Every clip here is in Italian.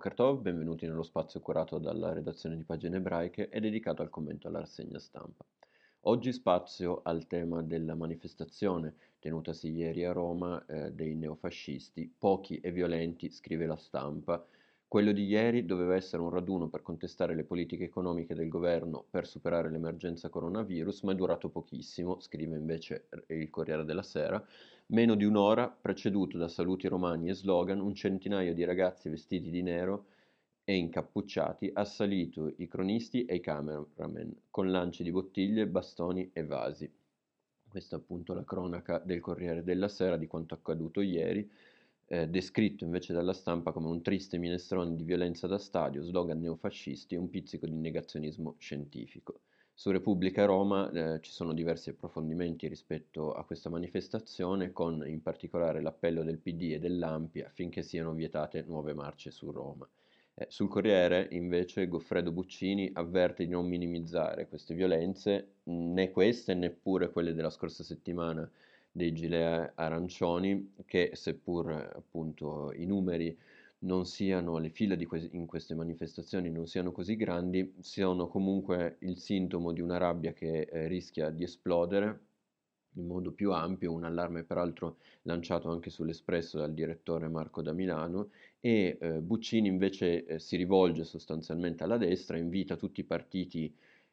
Boker Tov, benvenuti nello spazio curato dalla redazione di Pagine Ebraiche e dedicato al commento alla rassegna stampa. Oggi spazio al tema della manifestazione tenutasi ieri a Roma dei neofascisti, pochi e violenti, scrive la stampa. Quello di ieri doveva essere un raduno per contestare le politiche economiche del governo per superare l'emergenza coronavirus, ma è durato pochissimo, scrive invece il Corriere della Sera. Meno di un'ora, preceduto da saluti romani e slogan, un centinaio di ragazzi vestiti di nero e incappucciati ha assalito i cronisti e i cameraman con lanci di bottiglie, bastoni e vasi. Questa è appunto la cronaca del Corriere della Sera di quanto accaduto ieri, descritto invece dalla stampa come un triste minestrone di violenza da stadio, slogan neofascisti e un pizzico di negazionismo scientifico. Su Repubblica Roma ci sono diversi approfondimenti rispetto a questa manifestazione, con in particolare l'appello del PD e dell'ANPI affinché siano vietate nuove marce su Roma. Sul Corriere, invece, Goffredo Buccini avverte di non minimizzare queste violenze, né queste, neppure quelle della scorsa settimana dei gilet arancioni, che seppur appunto i numeri non siano, le file in queste manifestazioni non siano così grandi, siano comunque il sintomo di una rabbia che rischia di esplodere in modo più ampio, un allarme peraltro lanciato anche sull'Espresso dal direttore Marco da Milano, e Buccini invece si rivolge sostanzialmente alla destra, invita tutti i partiti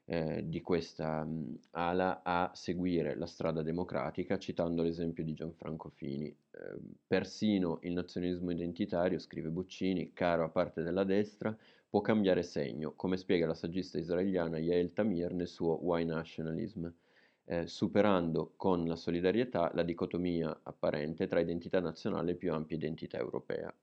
di questa ala a seguire la strada democratica, citando l'esempio di Gianfranco Fini. Persino il nazionalismo identitario, scrive Buccini, caro a parte della destra, può cambiare segno, come spiega la saggista israeliana Yael Tamir nel suo Why Nationalism, superando con la solidarietà la dicotomia apparente tra identità nazionale e più ampia identità europea.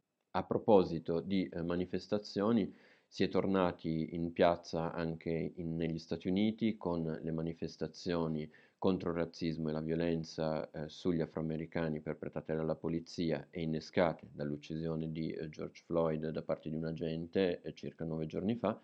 A proposito di manifestazioni, si è tornati in piazza anche negli Stati Uniti con le manifestazioni contro il razzismo e la violenza sugli afroamericani perpetrate dalla polizia e innescate dall'uccisione di George Floyd da parte di un agente circa 9 giorni fa,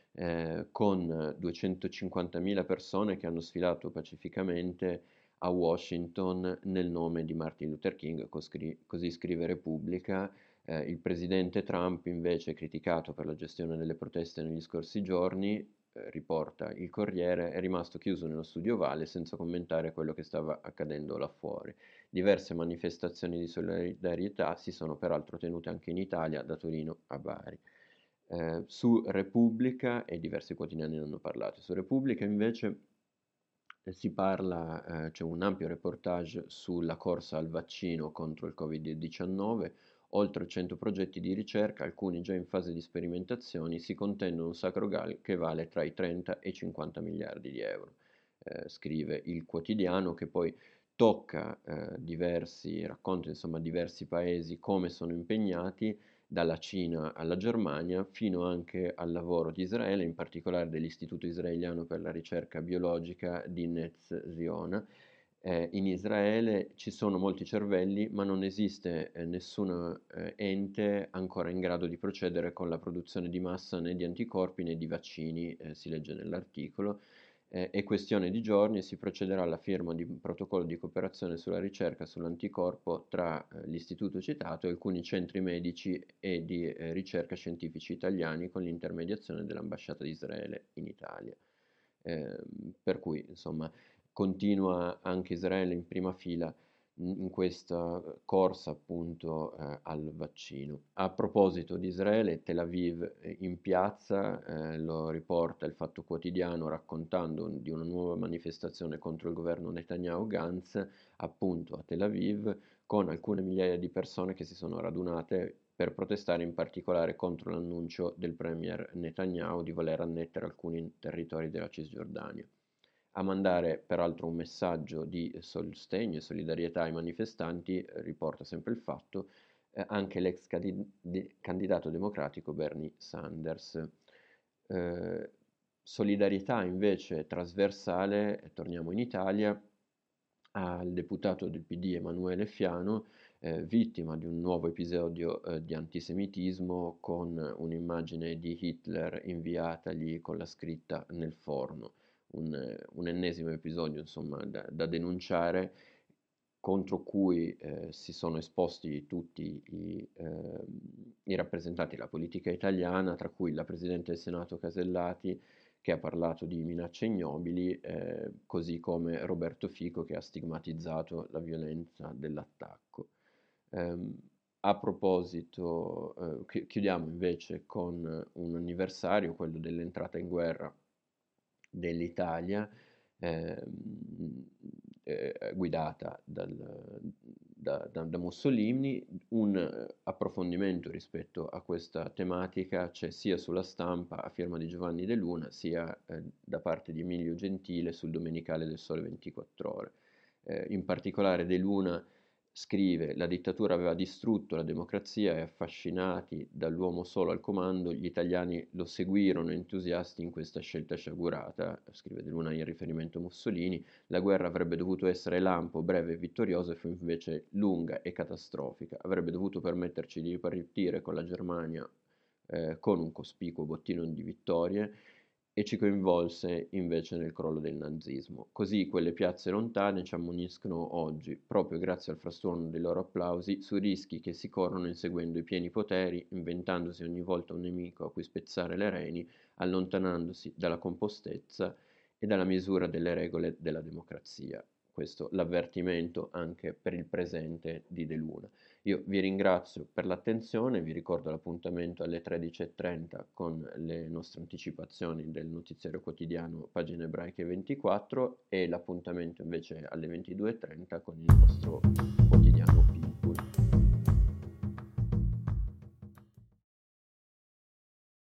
con 250.000 persone che hanno sfilato pacificamente a Washington nel nome di Martin Luther King, così scrive Repubblica. Il presidente Trump invece, criticato per la gestione delle proteste negli scorsi giorni, riporta il Corriere, è rimasto chiuso nello studio ovale senza commentare quello che stava accadendo là fuori. Diverse manifestazioni di solidarietà si sono peraltro tenute anche in Italia, da Torino a Bari. Su Repubblica, e diversi quotidiani ne hanno parlato, su Repubblica invece si parla, c'è un ampio reportage sulla corsa al vaccino contro il Covid-19, oltre 100 progetti di ricerca, alcuni già in fase di sperimentazioni, si contendono un sacro che vale tra i 30 e i 50 miliardi di euro. Scrive il quotidiano, che poi tocca racconta insomma diversi paesi come sono impegnati, dalla Cina alla Germania, fino anche al lavoro di Israele, in particolare dell'Istituto israeliano per la ricerca biologica di Netz Zion. In Israele ci sono molti cervelli, ma non esiste nessun ente ancora in grado di procedere con la produzione di massa né di anticorpi né di vaccini, si legge nell'articolo. È questione di giorni e si procederà alla firma di un protocollo di cooperazione sulla ricerca sull'anticorpo tra l'istituto citato e alcuni centri medici e di ricerca scientifici italiani con l'intermediazione dell'ambasciata di Israele in Italia. Per cui, insomma, continua anche Israele in prima fila in questa corsa appunto al vaccino. A proposito di Israele, Tel Aviv in piazza, lo riporta il Fatto Quotidiano raccontando di una nuova manifestazione contro il governo Netanyahu-Gantz, appunto a Tel Aviv, con alcune migliaia di persone che si sono radunate per protestare in particolare contro l'annuncio del premier Netanyahu di voler annettere alcuni territori della Cisgiordania. A mandare peraltro un messaggio di sostegno e solidarietà ai manifestanti, riporta sempre il Fatto, anche candidato democratico Bernie Sanders. Eh, Solidarietà invece trasversale, torniamo in Italia, al deputato del PD Emanuele Fiano, vittima di un nuovo episodio di antisemitismo con un'immagine di Hitler inviatagli con la scritta nel forno. Un ennesimo episodio insomma da denunciare, contro cui si sono esposti tutti i rappresentanti della politica italiana, tra cui la Presidente del Senato Casellati, che ha parlato di minacce ignobili, così come Roberto Fico, che ha stigmatizzato la violenza dell'attacco. Ehm, a proposito, chiudiamo invece con un anniversario, quello dell'entrata in guerra dell'Italia, guidata da Mussolini. Un approfondimento rispetto a questa tematica c'è sia sulla Stampa a firma di Giovanni De Luna, sia da parte di Emilio Gentile sul Domenicale del Sole 24 Ore. In particolare De Luna scrive: la dittatura aveva distrutto la democrazia e affascinati dall'uomo solo al comando, gli italiani lo seguirono entusiasti in questa scelta sciagurata, scrive De Luna in riferimento a Mussolini. La guerra avrebbe dovuto essere lampo, breve e vittoriosa, e fu invece lunga e catastrofica. Avrebbe dovuto permetterci di ripartire con la Germania con un cospicuo bottino di vittorie, e ci coinvolse invece nel crollo del nazismo. Così quelle piazze lontane ci ammoniscono oggi, proprio grazie al frastuono dei loro applausi, sui rischi che si corrono inseguendo i pieni poteri, inventandosi ogni volta un nemico a cui spezzare le reni, allontanandosi dalla compostezza e dalla misura delle regole della democrazia. Questo l'avvertimento anche per il presente di De Luna. Io vi ringrazio per l'attenzione, vi ricordo l'appuntamento alle 13:30 con le nostre anticipazioni del notiziario quotidiano Pagine Ebraiche 24 e l'appuntamento invece alle 22:30 con il nostro